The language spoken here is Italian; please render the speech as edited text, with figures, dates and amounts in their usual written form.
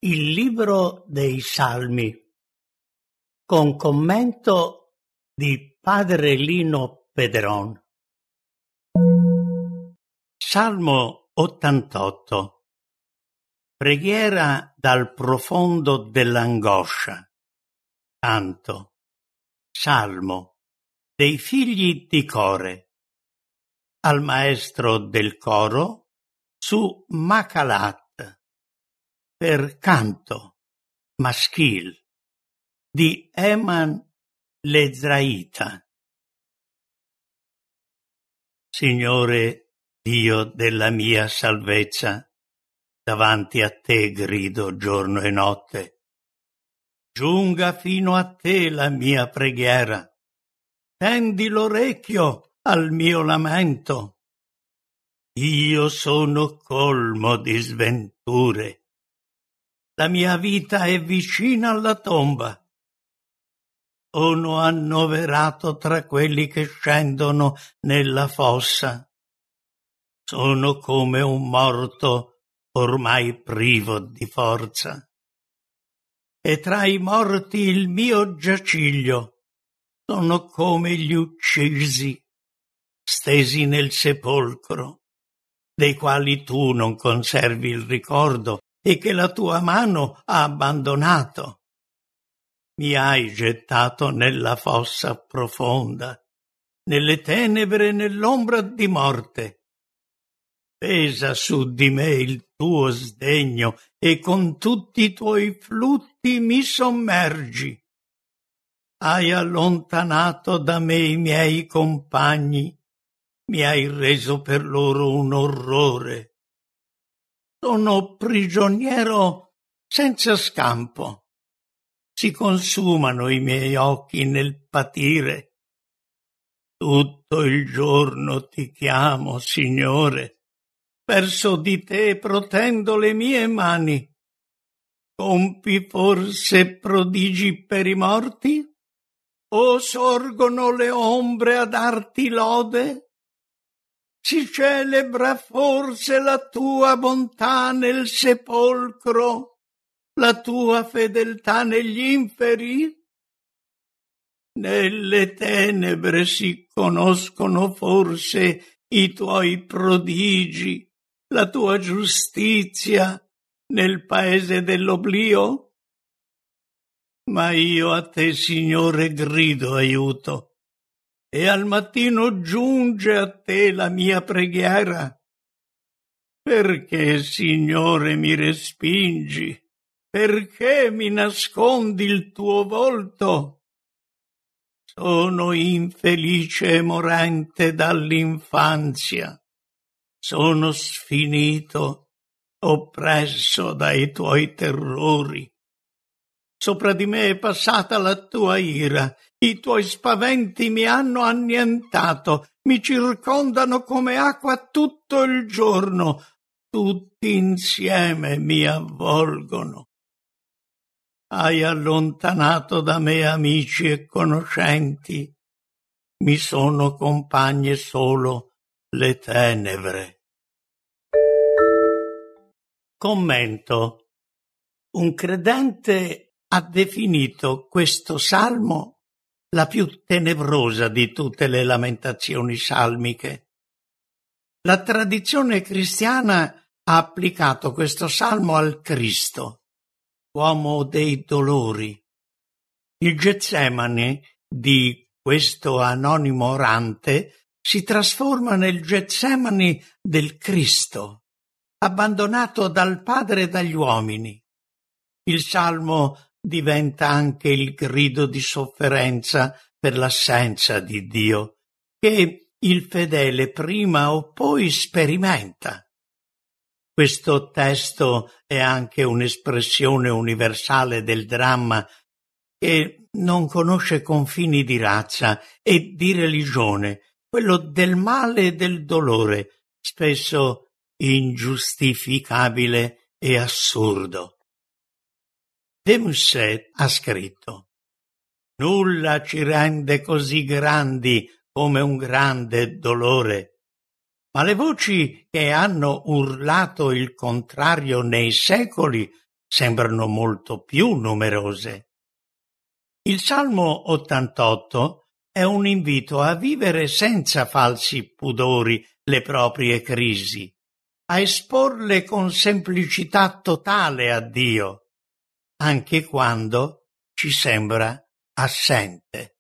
Il libro dei Salmi, con commento di Padre Lino Pedron. Salmo 88. Preghiera dal profondo dell'angoscia. Canto. Salmo dei figli di Core. Al maestro del coro su Macalat. Per canto maschil di Eman l'Ezraita. Signore, Dio della mia salvezza, davanti a te grido giorno e notte. Giunga fino a te la mia preghiera, tendi l'orecchio al mio lamento. Io sono colmo di sventure. La mia vita è vicina alla tomba. Sono annoverato tra quelli che scendono nella fossa. Sono come un morto ormai privo di forza. E tra i morti il mio giaciglio. Sono come gli uccisi, stesi nel sepolcro, dei quali tu non conservi il ricordo e che la tua mano ha abbandonato. Mi hai gettato nella fossa profonda, nelle tenebre e nell'ombra di morte. Pesa su di me il tuo sdegno e con tutti i tuoi flutti mi sommergi. Hai allontanato da me i miei compagni, mi hai reso per loro un orrore. Sono prigioniero senza scampo. Si consumano i miei occhi nel patire. Tutto il giorno ti chiamo, Signore. Verso di te protendo le mie mani. Compi forse prodigi per i morti? O sorgono le ombre a darti lode? Si celebra forse la tua bontà nel sepolcro, la tua fedeltà negli inferi? Nelle tenebre si conoscono forse i tuoi prodigi, la tua giustizia nel paese dell'oblio? Ma io a te, Signore, grido aiuto. E al mattino giunge a te la mia preghiera. Perché, Signore, mi respingi? Perché mi nascondi il tuo volto? Sono infelice e morente dall'infanzia. Sono sfinito, oppresso dai tuoi terrori. Sopra di me è passata la tua ira. I tuoi spaventi mi hanno annientato, mi circondano come acqua tutto il giorno, tutti insieme mi avvolgono. Hai allontanato da me amici e conoscenti, mi sono compagne solo le tenebre. Commento. Un credente ha definito questo salmo la più tenebrosa di tutte le lamentazioni salmiche. La tradizione cristiana ha applicato questo salmo al Cristo, uomo dei dolori. Il Getsemani di questo anonimo orante si trasforma nel Getsemani del Cristo, abbandonato dal Padre e dagli uomini. Il salmo diventa anche il grido di sofferenza per l'assenza di Dio, che il fedele prima o poi sperimenta. Questo testo è anche un'espressione universale del dramma che non conosce confini di razza e di religione, quello del male e del dolore, spesso ingiustificabile e assurdo. De Musset ha scritto: nulla ci rende così grandi come un grande dolore, ma le voci che hanno urlato il contrario nei secoli sembrano molto più numerose. Il Salmo 88 è un invito a vivere senza falsi pudori le proprie crisi, a esporle con semplicità totale a Dio, anche quando ci sembra assente.